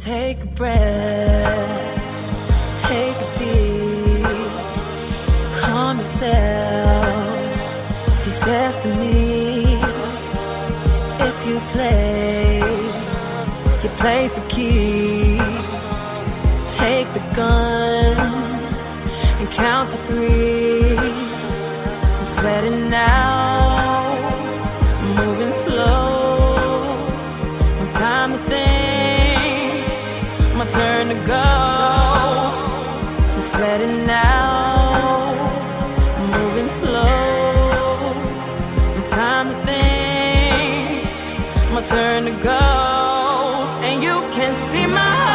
Take a breath, take a beat, calm yourself, it's destiny. If you play the key. Take the gun and count to three. I'm sweating now, moving slow. No time to think, my turn to go. I'm sweating now, moving slow. No time to think, my turn to go. And you can see my